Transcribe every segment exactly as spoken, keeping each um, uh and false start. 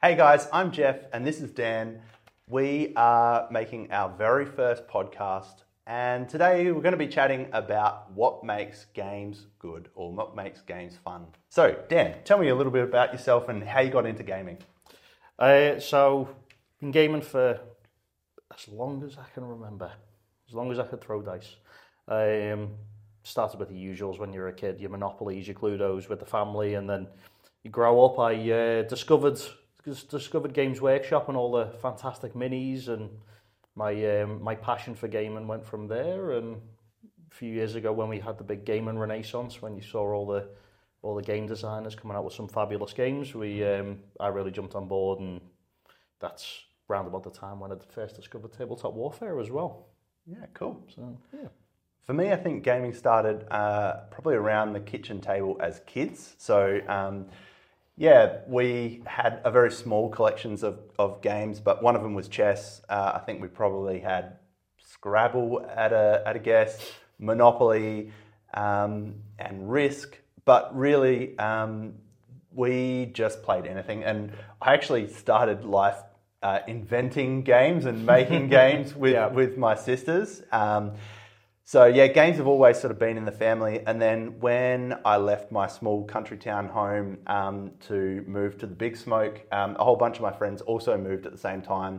Hey guys, I'm Jeff and this is Dan. We are making our very first podcast and today we're going to be chatting about what makes games good or what makes games fun. So Dan, tell me a little bit about yourself and how you got into gaming. Uh, so, been gaming for as long as I can remember, as long as I could throw dice. Um, started with the usuals when you were a kid, your Monopolies, your Cluedos with the family, and then you grow up. I uh, discovered discovered Games Workshop and all the fantastic minis, and my um, my passion for gaming went from there. And a few years ago, when we had the big gaming renaissance, when you saw all the all the game designers coming out with some fabulous games, we um, I really jumped on board, and that's round about the time when I first discovered tabletop warfare as well. Yeah, cool. So yeah. For me, I think gaming started uh, probably around the kitchen table as kids. So. Um, Yeah, we had a very small collections of, of games, but one of them was chess. Uh, I think we probably had Scrabble at a at a guess, Monopoly, um, and Risk. But really, um, we just played anything. And I actually started life uh, inventing games and making games with Yeah. with my sisters. Um, So yeah, games have always sort of been in the family. And then when I left my small country town home um, to move to the Big Smoke, um, a whole bunch of my friends also moved at the same time.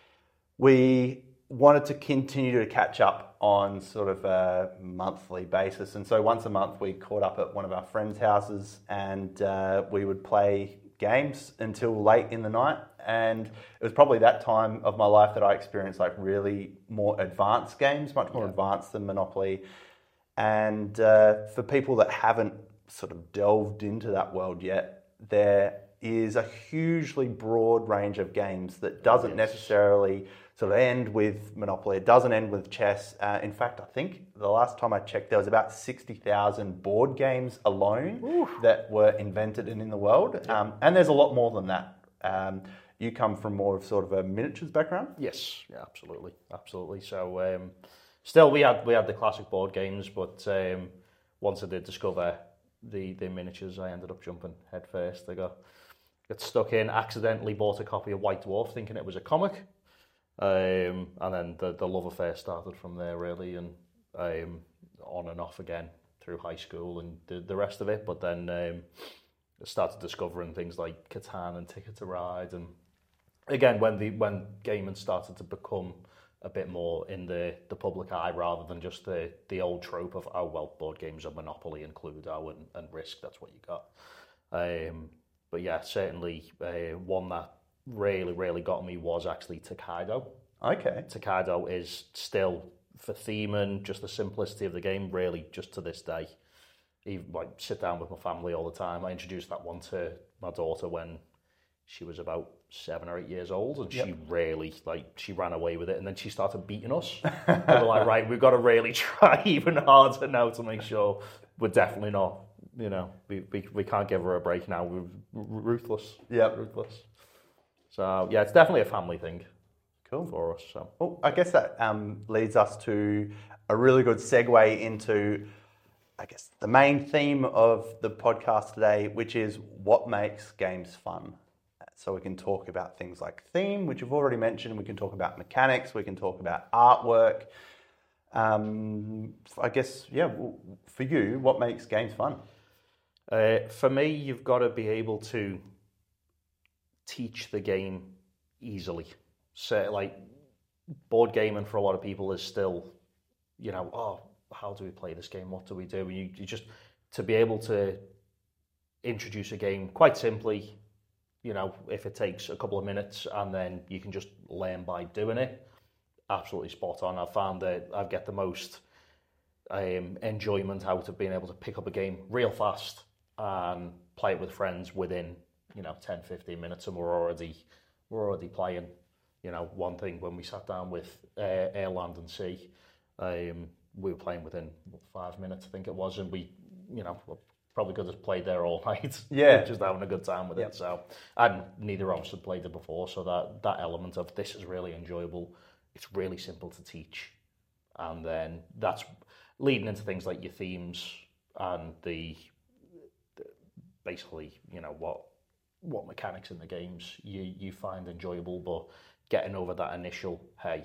We wanted to continue to catch up on sort of a monthly basis. And so once a month we caught up at one of our friends' houses and uh, we would play games until late in the night. And it was probably that time of my life that I experienced like really more advanced games, much more Yeah. advanced than Monopoly. And uh, for people that haven't sort of delved into that world yet, there is a hugely broad range of games that doesn't Yes. necessarily sort of end with Monopoly. It doesn't end with chess. Uh, in fact, I think the last time I checked, there was about sixty thousand board games alone Oof. that were invented and in the world. Um, and there's a lot more than that. Um, you come from more of sort of a miniatures background? Yes, yeah, absolutely, absolutely. So, um, still, we had we had the classic board games, but um, once I did discover the the miniatures, I ended up jumping head first. I got got stuck in, accidentally bought a copy of White Dwarf, thinking it was a comic, um, and then the the love affair started from there, really, and um, on and off again through high school and the the rest of it. But then um, I started discovering things like Catan and Ticket to Ride, and again, when the when gaming started to become a bit more in the, the public eye rather than just the, the old trope of, oh, well, board games are Monopoly and Cluedo and, and Risk, that's what you got. Um, but yeah, certainly uh, one that really, really got me was actually Tokaido. Okay. Tokaido is still, for theming, just the simplicity of the game, really, just to this day. Even, like, sit down with my family all the time. I introduced that one to my daughter when she was about seven or eight years old, and Yep. she really, like, she ran away with it, and then she started beating us. And we're like, right, we've got to really try even harder now to make sure we're definitely not, you know, we we, we can't give her a break now. We're r- ruthless. Yep. Ruthless. So, yeah, it's definitely a family thing. Cool. For us. So, well, I guess that um, leads us to a really good segue into, I guess, the main theme of the podcast today, which is what makes games fun. So we can talk about things like theme, which you've already mentioned. We can talk about mechanics. We can talk about artwork. Um, I guess, yeah, for you, what makes games fun? uh, for me, you've got to be able to teach the game easily. So, like, board gaming for a lot of people is still, you know, oh, how do we play this game? What do we do? You, you just, to be able to introduce a game quite simply, you know, if it takes a couple of minutes and then you can just learn by doing it, absolutely spot on. I've found that I get the most um, enjoyment out of being able to pick up a game real fast and play it with friends within, you know, ten, fifteen minutes, and we're already we're already playing. You know, one thing when we sat down with uh, Air, Land and Sea, um, we were playing within five minutes, I think it was, and we, you know, probably could have played there all night. Yeah. Just having a good time with Yep. it. So, and neither of us had played it before, so that, that element of this is really enjoyable. It's really simple to teach. And then that's leading into things like your themes and the, the basically, you know, what what mechanics in the games you, you find enjoyable, but getting over that initial, hey,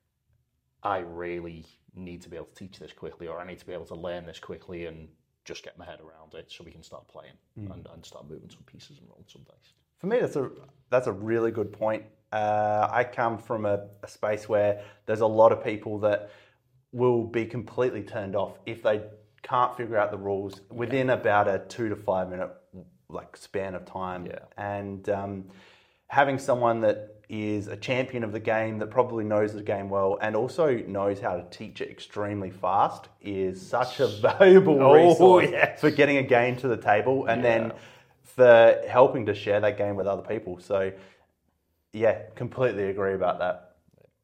I really need to be able to teach this quickly, or I need to be able to learn this quickly and just get my head around it so we can start playing mm. and, and start moving some pieces and rolling some dice. For me, that's a that's a really good point. Uh, I come from a, a space where there's a lot of people that will be completely turned off if they can't figure out the rules within yeah. about a two to five minute like span of time. Yeah. And um, having someone that is a champion of the game, that probably knows the game well and also knows how to teach it extremely fast is such a valuable oh, resource yes. for getting a game to the table and yeah. then for helping to share that game with other people. So yeah, completely agree about that.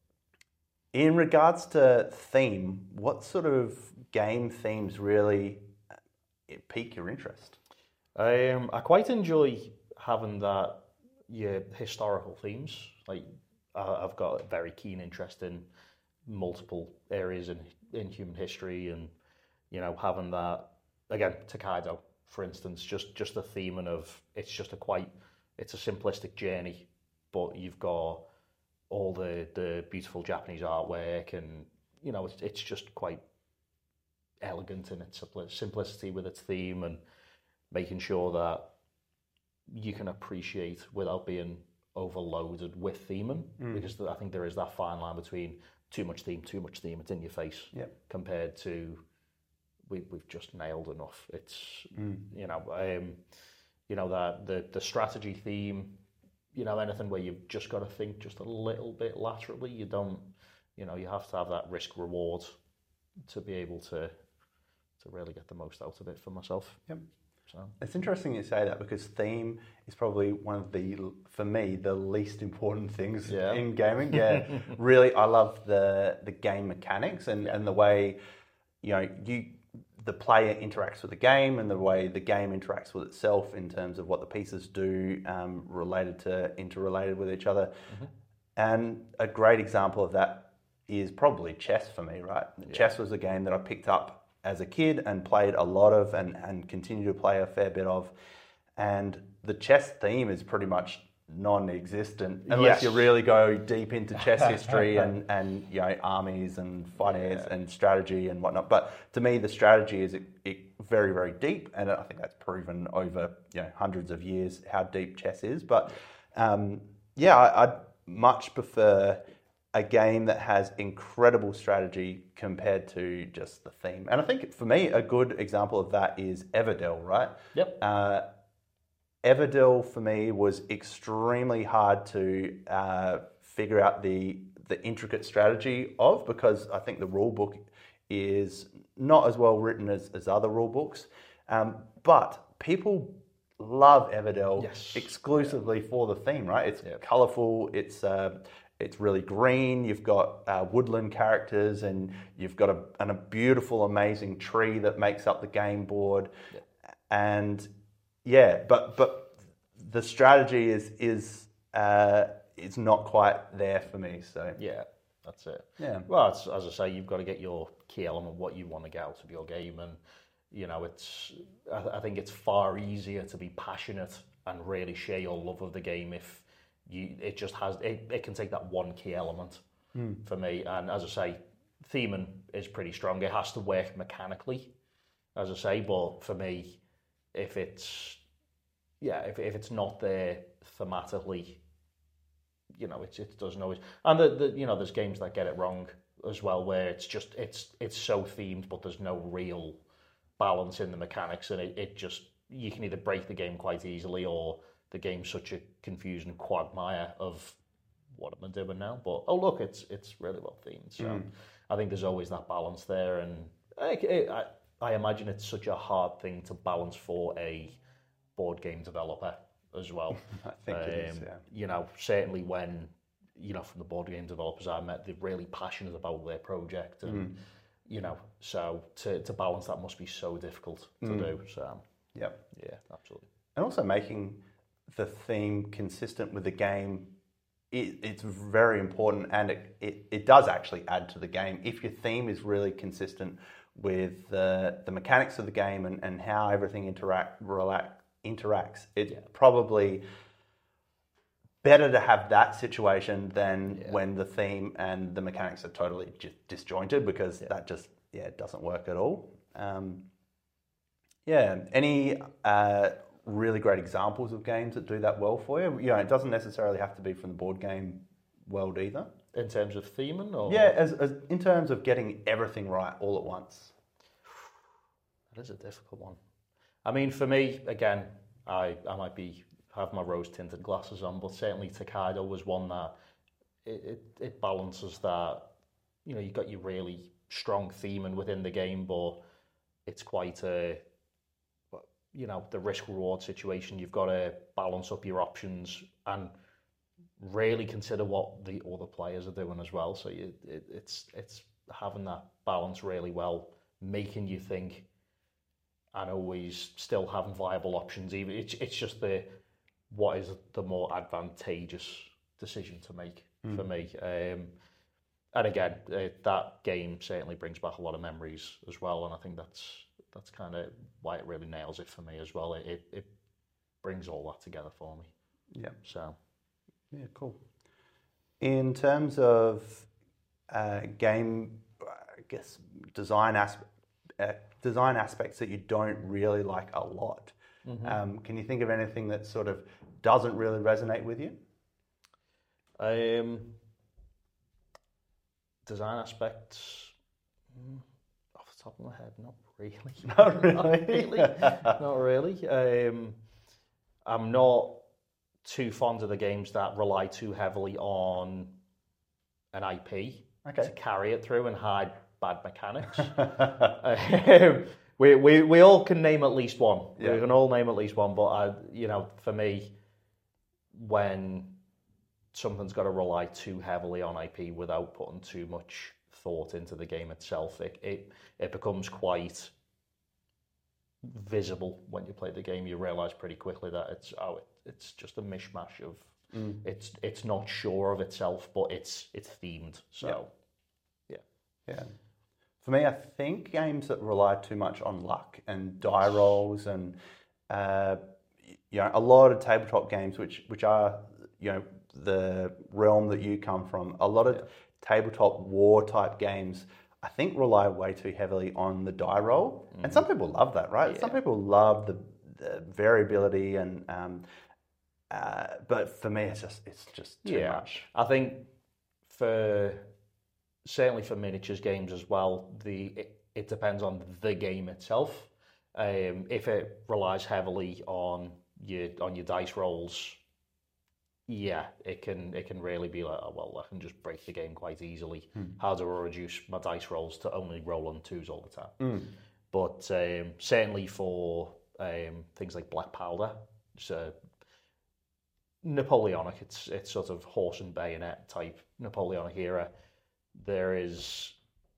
In regards to theme, what sort of game themes really pique your interest? Um, I quite enjoy having that yeah, historical themes. Like I've got a very keen interest in multiple areas in in human history, and you know, having that again, Tokaido, for instance, just just the theming of it's just a quite it's a simplistic journey, but you've got all the the beautiful Japanese artwork, and you know, it's it's just quite elegant in its simplicity with its theme, and making sure that you can appreciate without being overloaded with theming, mm. because I think there is that fine line between too much theme, too much theme, it's in your face, yep. compared to we, we've just nailed enough. It's, mm. you know, um, you know, that the, the strategy theme, you know, anything where you've just got to think just a little bit laterally, you don't, you know, you have to have that risk reward to be able to to really get the most out of it for myself. Yep. So it's interesting you say that, because theme is probably one of the, for me, the least important things yeah. in gaming. Yeah, really, I love the the game mechanics and, yeah. and the way, you know, you the player interacts with the game and the way the game interacts with itself in terms of what the pieces do, um, related to interrelated with each other. Mm-hmm. And a great example of that is probably chess for me. Right, yeah. Chess was a game that I picked up as a kid and played a lot of and, and continue to play a fair bit of. And the chess theme is pretty much non-existent unless yes. you really go deep into chess history and, and you know, armies and finance yeah. and strategy and whatnot. But to me, the strategy is it, it very, very deep. And I think that's proven over you know hundreds of years how deep chess is. But um, yeah, I, I'd much prefer a game that has incredible strategy compared to just the theme. And I think for me, a good example of that is Everdell, right? Yep. Uh, Everdell for me was extremely hard to uh, figure out the the intricate strategy of, because I think the rule book is not as well written as, as other rule books. Um, but people love Everdell yes. exclusively yeah. for the theme, right? It's yep. colourful, it's... Uh, It's really green, you've got uh, woodland characters, and you've got a, and a beautiful, amazing tree that makes up the game board. Yeah. And yeah, but but the strategy is is uh, is not quite there for me. So yeah, that's it. Yeah. Well, it's, as I say, you've got to get your key element, what you want to get out of your game, and you know, it's. I, I think it's far easier to be passionate and really share your love of the game if. You, it just has it, it can take that one key element mm. for me, and as I say, theming is pretty strong. It has to work mechanically, as I say, but for me, if it's yeah, if if it's not there thematically, you know, it it doesn't always. And the, the you know, there's games that get it wrong as well, where it's just it's it's so themed, but there's no real balance in the mechanics, and it, it just you can either break the game quite easily, or the game's such a confusing quagmire of what am I doing now? But oh look, it's it's really well themed. So mm. I think there's always that balance there, and I, I, I imagine it's such a hard thing to balance for a board game developer as well. I think um, it is. Yeah. You know, certainly when you know from the board game developers I met, they're really passionate about their project, and mm. you know, so to to balance that must be so difficult to mm. do. So yeah, yeah, absolutely. And also making the theme consistent with the game, it, it's very important, and it, it, it does actually add to the game. If your theme is really consistent with the the mechanics of the game and, and how everything interact relax, interacts, it yeah. probably better to have that situation than Yeah. when the theme and the mechanics are totally just disjointed, because Yeah. that just yeah it doesn't work at all. Um, yeah, any uh, really great examples of games that do that well for you? You know, it doesn't necessarily have to be from the board game world either. In terms of theming, or Yeah, as, as in terms of getting everything right all at once. that is a difficult one. I mean, for me, again, I I might be have my rose tinted glasses on, but certainly Tokaido was one that it, it it balances that. You know, you've got your really strong theming within the game, but it's quite a you know the risk reward situation. You've got to balance up your options and really consider what the other players are doing as well. So you, it, it's it's having that balance really well, making you think, and always still having viable options. Even it's it's just the what is the more advantageous decision to make mm. for me. Um, and again, uh, that game certainly brings back a lot of memories as well, and I think that's that's kind of why it really nails it for me as well. It, it it brings all that together for me. Yeah. So. Yeah, cool. In terms of uh, game, I guess design aspect, uh, design aspects that you don't really like a lot, mm-hmm. um, can you think of anything that sort of doesn't really resonate with you? Um, design aspects, mm, off the top of my head, not really. Not really. not really. Not really. Um, I'm not too fond of the games that rely too heavily on an I P okay. to carry it through and hide bad mechanics. um, we, we we all can name at least one. Yeah. We can all name at least one, but I, you know, for me, when something's got to rely too heavily on I P without putting too much thought into the game itself, it it, it becomes quite visible when you play the game. You realise pretty quickly that it's oh it, it's just a mishmash of mm. it's it's not sure of itself, but it's it's themed. So yeah. yeah, yeah. For me, I think games that rely too much on luck and die rolls and uh, you know a lot of tabletop games, which which are you know the realm that you come from. A lot of yeah. tabletop war type games, I think, rely way too heavily on the die roll, mm. and some people love that, right? Yeah. Some people love the, the variability, and um, uh, but for me, it's just it's just too yeah. much. I think for certainly for miniatures games as well, the it, it depends on the game itself. Um, if it relies heavily on your on your dice rolls, yeah, it can it can really be like, oh, well, I can just break the game quite easily. Hmm. How do I reduce my dice rolls to only roll on twos all the time? Mm. But um, certainly for um, things like Black Powder, so Napoleonic, it's it's sort of horse and bayonet type Napoleonic era. There is,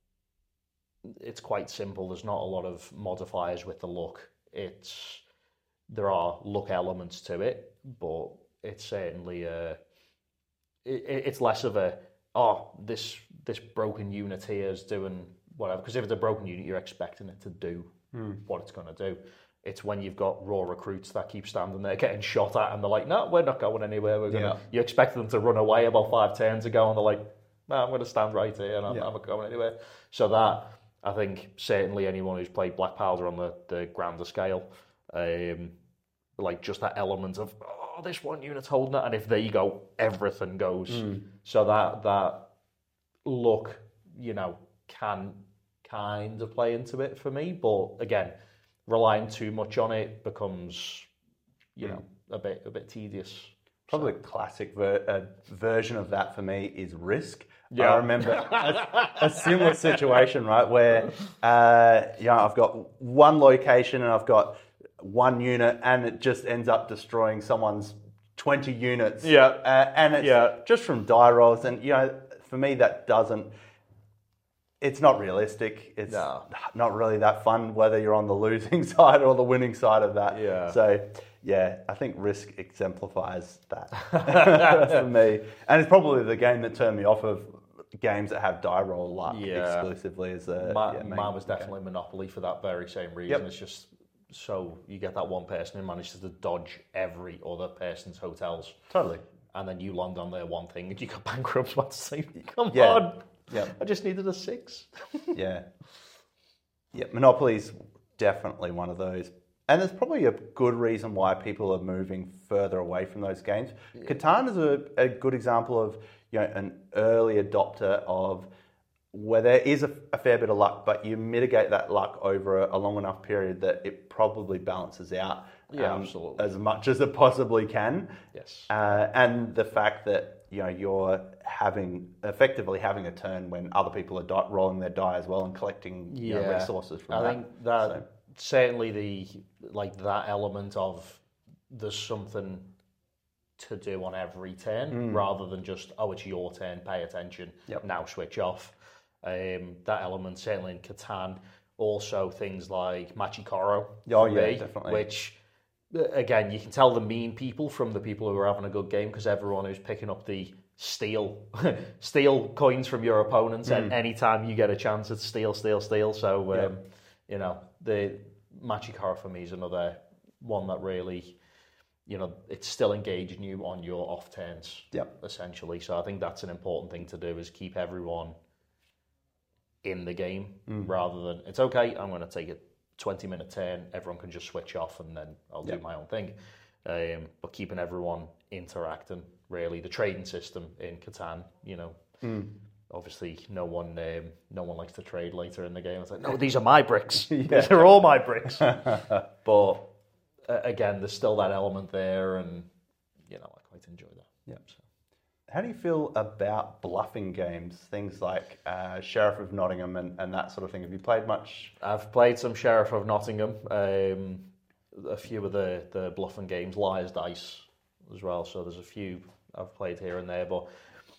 it's quite simple. There's not a lot of modifiers with the look. It's there are look elements to it, but it's certainly a, it, it's less of a, oh, this this broken unit here is doing whatever. Because if it's a broken unit, you're expecting it to do mm. what it's going to do. It's when you've got raw recruits that keep standing there getting shot at, and they're like, no, we're not going anywhere. We're gonna. Yeah. You expect them to run away about five turns ago, and they're like, no, I'm going to stand right here, and I'm, yeah. I'm not going anywhere. So that, I think, certainly anyone who's played Black Powder on the, the grander scale, um, like just that element of, oh, this one unit's holding it, and if they go, everything goes. Mm. So that that look, you know, can kind of play into it for me, but again, relying too much on it becomes, you know, a bit a bit tedious. Probably so. A classic ver- uh, version of that for me is Risk. Yeah. I remember a, a similar situation, right, where uh, you know, I've got one location and I've got one unit, and it just ends up destroying someone's twenty units. Yeah, uh, and it's yeah. just from die rolls, and you know, for me that doesn't. It's not realistic. It's no. not really that fun, whether you're on the losing side or the winning side of that. Yeah. So, yeah, I think Risk exemplifies that for me. And it's probably the game that turned me off of games that have die roll luck yeah. exclusively. As a, Ma- yeah, mine was definitely game. Monopoly for that very same reason. Yep. It's just so you get that one person who manages to dodge every other person's hotels. Totally. and then you land on their one thing, and you go bankrupt. What's say? Come Yeah. on, Yeah. I just needed a six. Yeah. Yeah, Monopoly's definitely one of those. And there's probably a good reason why people are moving further away from those games. Yeah. Catan is a, a good example of, you know, an early adopter of where there is a, a fair bit of luck, but you mitigate that luck over a, a long enough period that it probably balances out yeah, um, absolutely. as much as it possibly can. Yes. Uh, and the fact that, you know, you're having effectively having a turn when other people are di- rolling their die as well and collecting you yeah. know, resources from I that. think that So. certainly the like that element of there's something to do on every turn Mm. rather than just, oh, it's your turn, pay attention, Yep. now switch off. Um, that element certainly in Catan. Also things like Machikoro, Oh, for yeah, me, definitely. which again you can tell the mean people from the people who are having a good game because everyone who's picking up the steal steal coins from your opponents Mm. and anytime you get a chance it's steal, steal, steal. So um, Yep. you know, the Machikoro for me is another one that really, you know, it's still engaging you on your off turns, Yep. essentially. So I think that's an important thing to do is keep everyone in the game Mm. rather than, it's okay, I'm going to take a twenty minute turn, everyone can just switch off and then I'll Yep. do my own thing. Um, but keeping everyone interacting, really. The trading system in Catan, you know, Mm. obviously no one um, no one likes to trade later in the game. It's like, no, these are my bricks. Yeah. These are all my bricks. But uh, again, there's still that element there, and you know, I quite enjoy that. Yeah. So. How do you feel about bluffing games? Things like uh, Sheriff of Nottingham and, and that sort of thing. Have you played much? I've played some Sheriff of Nottingham, um, a few of the, the bluffing games, Liar's Dice as well. So there's a few I've played here and there, but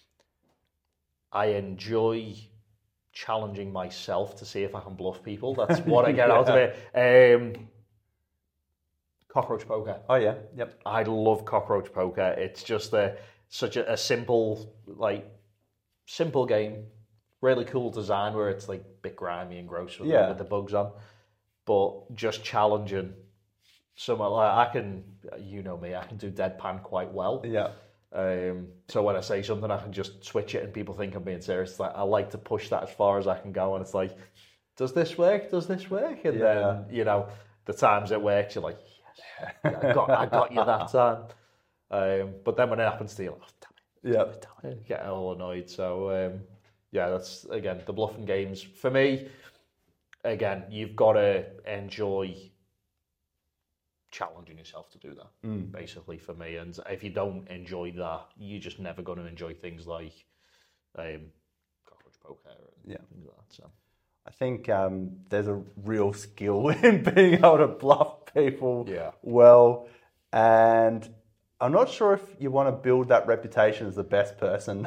I enjoy challenging myself to see if I can bluff people. That's what I get Yeah. out of it. Um, cockroach poker. Oh, yeah. Yep. I love cockroach poker. It's just a such a, a simple, like, simple game. Really cool design where it's like a bit grimy and gross with, Yeah. the, with the bugs on. But just challenging someone like I can, you know me, I can do deadpan quite well. Yeah. Um, so when I say something, I can just switch it and people think I'm being serious. It's like I like to push that as far as I can go, and it's like, does this work? Does this work? And Yeah. then you know, the times it works, you're like, yes, I got, I got you that time. Um, but then when it happens to you, you're like, oh, damn it, Yeah. damn it, you get all annoyed. So um, yeah, that's again the bluffing games for me. Again, you've got to enjoy challenging yourself to do that, Mm. basically, for me. And if you don't enjoy that, you're just never going to enjoy things like um, cockroach poker and Yeah. things like that. So. I think um, there's a real skill in being able to bluff people Yeah. well. And I'm not sure if you want to build that reputation as the best person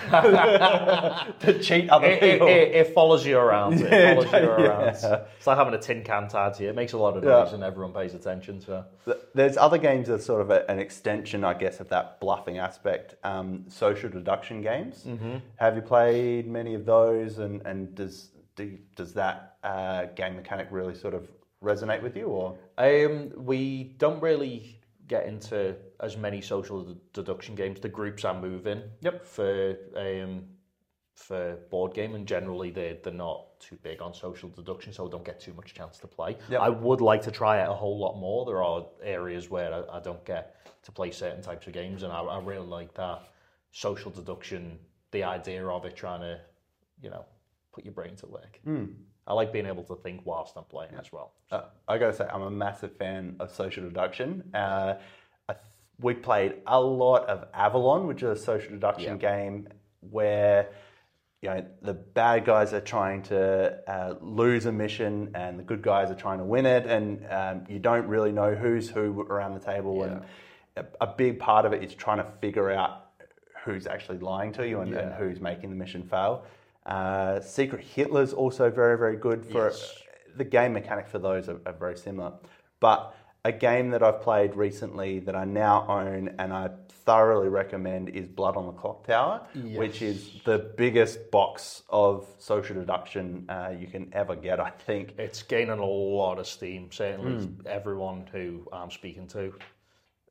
to cheat other It, it, people. it, it follows you around. It Yeah, follows you yeah. around. It's like having a tin can tied to you. It makes a lot of noise Yeah. and everyone pays attention. So There's other games that are sort of a, an extension, I guess, of that bluffing aspect. Um, social deduction games. Mm-hmm. Have you played many of those? And, and does do, does that uh, game mechanic really sort of resonate with you? Or um, we don't really get into as many social d- deduction games. The groups I move in Yep. for um, for board game, and generally they they're not too big on social deduction, so I don't get too much chance to play. Yep. I would like to try it a whole lot more. There are areas where I, I don't get to play certain types of games, and I, I really like that social deduction. The idea of it, trying to, you know, put your brain to work. Mm. I like being able to think whilst I'm playing as well. Uh, I got to say, I'm a massive fan of social deduction. Uh, I th- we played a lot of Avalon, which is a social deduction Yeah. game where you know the bad guys are trying to uh, lose a mission and the good guys are trying to win it, and um, you don't really know who's who around the table. Yeah. And a, a big part of it is trying to figure out who's actually lying to you and, and Yeah. who's making the mission fail. Uh, Secret Hitler's also very, very good for Yes. the game mechanic for those are, are very similar. But a game that I've played recently that I now own and I thoroughly recommend is Blood on the Clock Tower, Yes. which is the biggest box of social deduction uh, you can ever get, I think. It's gaining a lot of steam. Certainly, everyone who I'm speaking to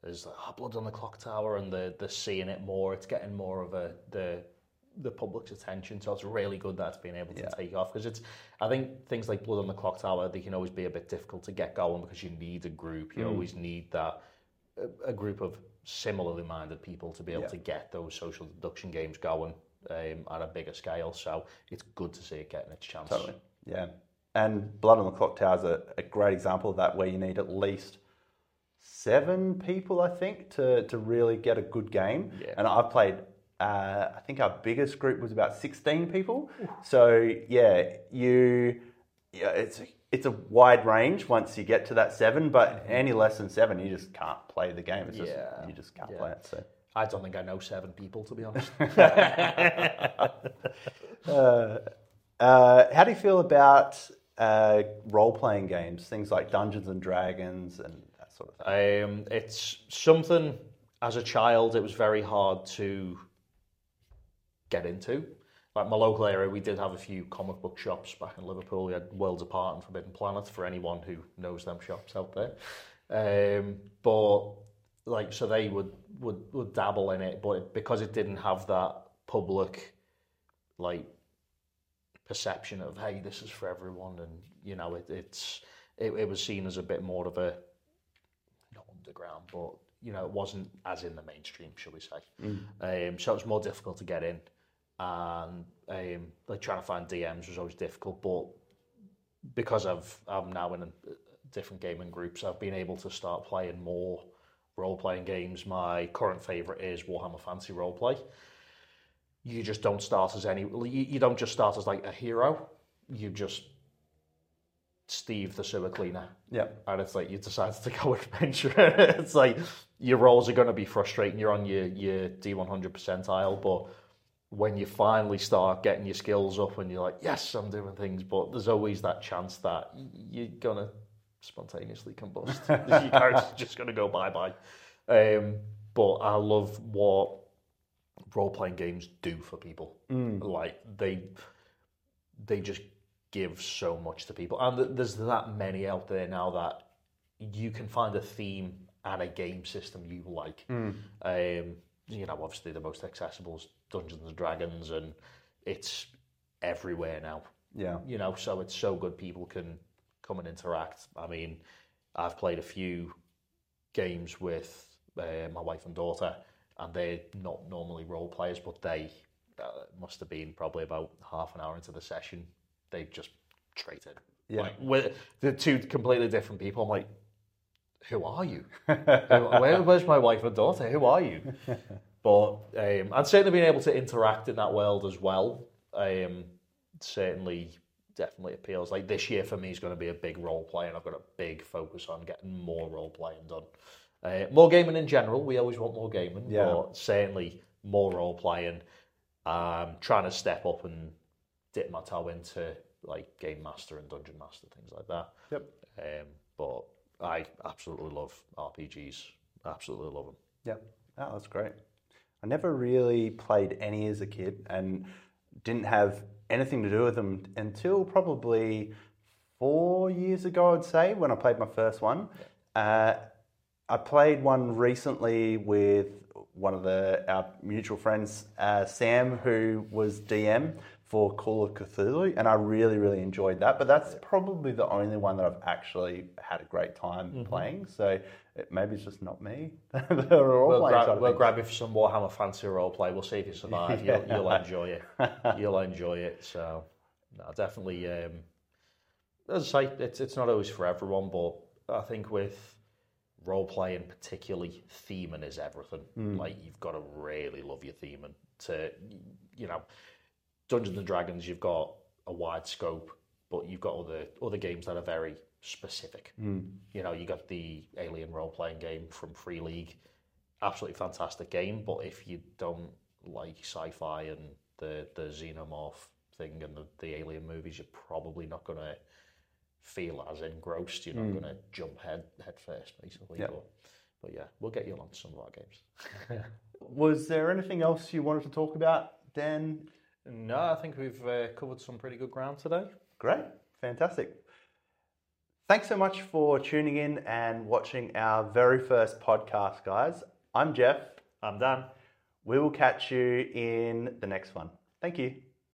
is like, oh, Blood on the Clock Tower, and they're, they're seeing it more. It's getting more of a the the public's attention, so it's really good that it's been able to yeah. take off, because it's, I think things like Blood on the Clock Tower, they can always be a bit difficult to get going because you need a group. You mm. always need that a, a group of similarly minded people to be able yeah. to get those social deduction games going um, at a bigger scale. So it's good to see it getting its chance. Totally, yeah. And Blood on the Clock Tower is a, a great example of that, where you need at least seven people, I think, to to really get a good game. Yeah. And I've played. Uh, I think our biggest group was about sixteen people. So yeah, you, yeah, it's it's a wide range once you get to that seven. But any less than seven, you just can't play the game. It's just yeah. you just can't yeah. play it. So I don't think I know seven people, to be honest. uh, uh, how do you feel about uh, role-playing games, things like Dungeons and Dragons and that sort of thing? Um, it's something. As a child, it was very hard to get into. Like my local area, we did have a few comic book shops back in Liverpool. We had Worlds Apart and Forbidden Planet, for anyone who knows them shops out there. Um, but like, so they would, would would dabble in it, but because it didn't have that public like perception of, hey, this is for everyone, and you know, it, it's it, it was seen as a bit more of a not underground, but you know, it wasn't as in the mainstream, shall we say. Mm. Um, so it was more difficult to get in. And um, like trying to find D Ms was always difficult. But because I've, I'm now in a, different gaming groups, I've been able to start playing more role-playing games. My current favourite is Warhammer Fantasy Roleplay. You just don't start as any... You, you don't just start as like a hero. You just... Steve the sewer cleaner. Yeah. And it's like you decide to go adventure. It's like your rolls are going to be frustrating. You're on your, your D one hundred percentile, but when you finally start getting your skills up and you're like, yes, I'm doing things, but there's always that chance that you're going to spontaneously combust. Your character's just going to go bye-bye. Um, but I love what role-playing games do for people. Mm. Like, they they just give so much to people. And there's that many out there now that you can find a theme and a game system you like. Mm. Um, you know, obviously the most accessible is Dungeons and Dragons, and it's everywhere now. Yeah. You know, so it's so good people can come and interact. I mean, I've played a few games with uh, my wife and daughter, and they're not normally role players, but they uh, must have been probably about half an hour into the session. They just traded. Yeah. Like, with the two completely different people. I'm like, who are you? Where, where's my wife and daughter? Who are you? But um, I'd certainly been able to interact in that world as well. Um, certainly, definitely appeals. Like this year for me is going to be a big role play, and I've got a big focus on getting more role playing done. Uh, more gaming in general. We always want more gaming, yeah. but certainly more role playing. Um, trying to step up and dip my toe into like Game Master and Dungeon Master, things like that. Yep. Um, but I absolutely love R P Gs. Absolutely love them. Yep. Oh, that's great. I never really played any as a kid and didn't have anything to do with them until probably four years ago, I'd say, when I played my first one. Yeah. Uh, I played one recently with one of the our mutual friends, uh, Sam, who was D M for Call of Cthulhu, and I really, really enjoyed that. But that's probably the only one that I've actually had a great time mm-hmm. playing. So it, maybe it's just not me. we'll grab, we'll grab you for some Warhammer Fantasy Roleplay. We'll see if you survive. yeah. you'll, you'll enjoy it. You'll enjoy it. So, no, definitely. Um, as I say, it's it's not always for everyone, but I think with role playing, particularly, theming is everything. Mm. Like you've got to really love your theming to, you know. Dungeons and Dragons, you've got a wide scope, but you've got other other games that are very specific. Mm. You know, you got the Alien role-playing game from Free League, absolutely fantastic game, but if you don't like sci-fi and the, the xenomorph thing and the, the Alien movies, you're probably not going to feel as engrossed. You're not mm. going to jump head head first, basically. Yep. But, but yeah, we'll get you on to some of our games. Was there anything else you wanted to talk about, Dan? No, I think we've uh, covered some pretty good ground today. Great. Fantastic. Thanks so much for tuning in and watching our very first podcast, guys. I'm Jeff. I'm Dan. We will catch you in the next one. Thank you.